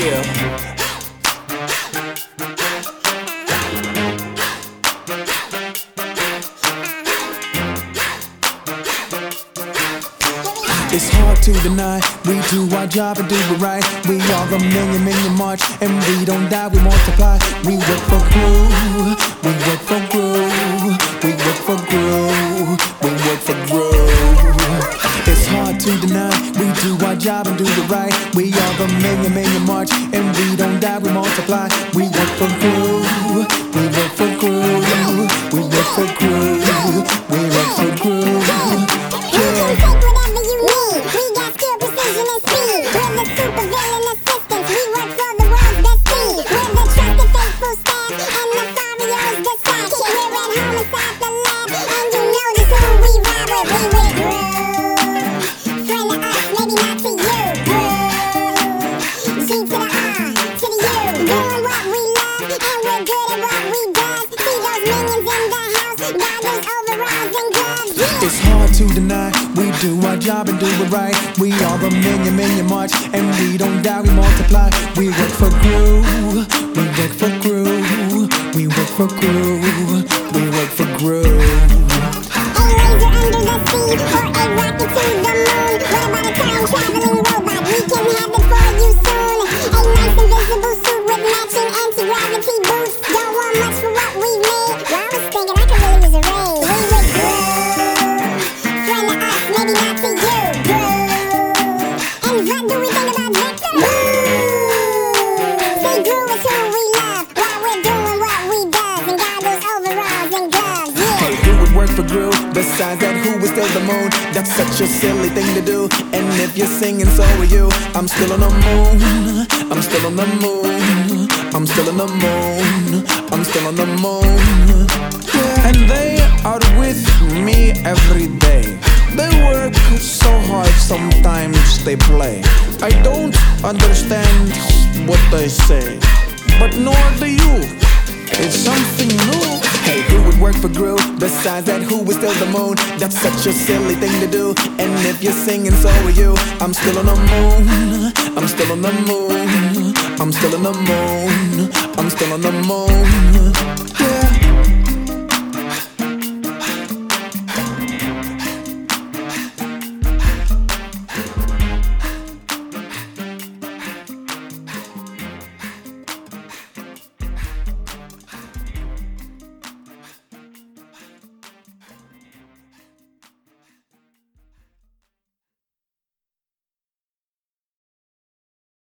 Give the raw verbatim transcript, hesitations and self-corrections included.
Yeah. It's hard to deny, we do our job and do it right. We are the million, million march, and we don't die, we multiply. We work for Groove, we work for Groove, we work for Groove, we work for Groove. It's hard to deny, we do our job and do it right. We are the million, million march, and we don't die, we multiply. We work for Groove, we work for Groove, we work for Groove, we work for Groove. Yeah. It's hard to deny, we do our job and do it right. We are the million, million march, and we don't die, we multiply. We work for Groove, we work for Groove, we work for Groove, we work for Groove. A laser under the sea, or a rocket to the moon. What about a time-traveling robot? We can have it for you soon. A nice invisible suit with matching anti-gravity boots. Don't want much for what we made. Well, I was thinking I could really use a raise. We would groove, friend of us, maybe not to you. Groove, and what do we think about Victor? Groove, say Groove is who we love while we're doing what we does, and got those overalls and gloves. Yeah. Hey, who would work for Groove? Besides that, who is still the moon? That's such a silly thing to do. And if you're singing, so are you. I'm still on the moon, I'm still on the moon, I'm still on the moon, I'm still on the moon. Yeah. And they are with me every day. They work so hard, sometimes they play. I don't understand what they say, but nor do you. It's something new. Hey, who would work for Groove? Besides that, who is still the moon? That's such a silly thing to do. And if you're singing, so are you. I'm still on the moon, I'm still on the moon, I'm still on the moon, I'm still on the moon.